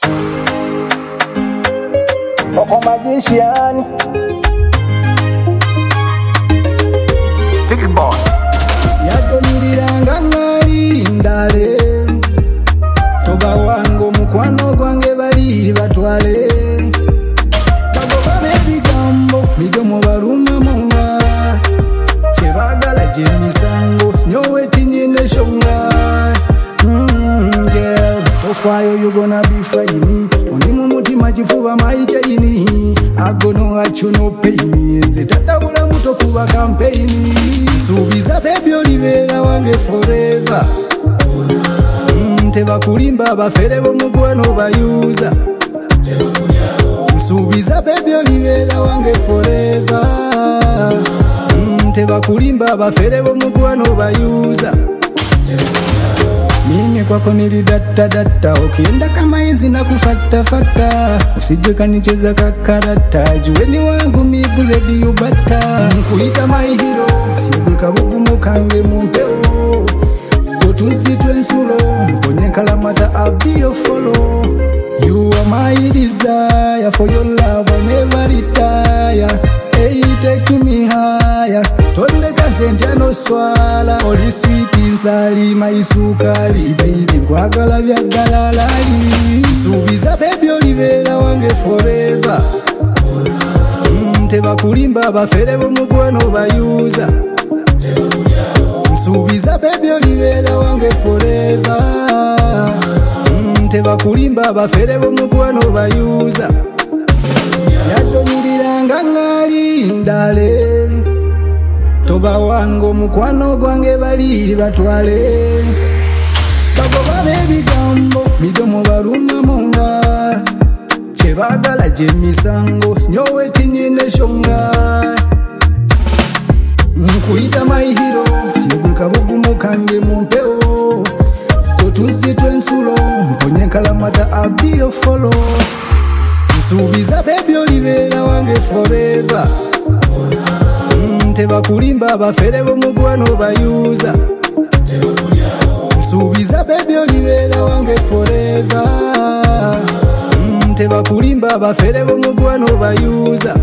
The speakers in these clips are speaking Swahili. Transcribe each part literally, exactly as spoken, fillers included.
Moko magician Big boy Yagoniranga ngari ndale Toba wango mukwano gwange bali batwale Bagoba bebigambo midomo baruma monga Chebagala jemisango nyowe tinyine shonga Mm, girl, tofayo you gonna be fine. Oni mumutima chifuba maicha ini. I gonna let you no pain. Nze tatabula muto kuba campaign. Subiza baby olivera wange forever. Mm, teba kulimba bafere bomugwano bayuza. Subiza baby olivera wange forever. Mm, teba kulimba bafere bomugwano bayuza. Mimi kwako nilidata data ukienda kama inzi na kufata fata usije kanicheza kakarata juweni wangu mibuledi yubata nkuita my hero yegwe kabugu mukange mumpeo kutuzi twensulo mponye kalamata I'll be your follow. You are my desire, for your love I'll never retire. Hey, take me higher. Tonde kasente no swala. All the sweet insali, my sukali. Baby, kwagala vya dalalali. Subiza baby olivera wange forever. Mm, teba kulimba bafere bomugwano bayuza. Subiza baby olivera wange forever. Mm, teba kulimba bafere bomugwano bayuza. Yagoniranga ngari ndale Toba wango mukwano gwange bali batwale Bagoba bebigambo midomo baruma monga Chebagala jemisango nyowe tinyine shonga Nkuita my hero yegwe kabugu mukange mumpeo Kutuzi twensulo mponye kalamata I'll be your follow. Subiza baby olivera wange forever. Mm, teba kulimba bafere bomugwano bayuza. Subiza baby olivera wange forever. Mm, teba kulimba bafere bomugwano bayuza.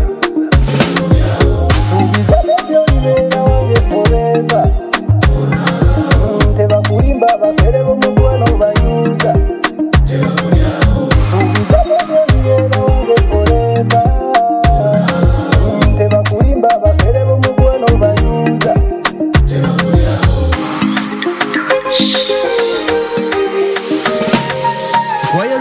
Subiza baby olivera wange forever. Mm, teba kulimba bafere bomugwano bayuza. Subiza baby olivera wange forever. Mm, teba kulimba bafere bomugwano bayuza. Why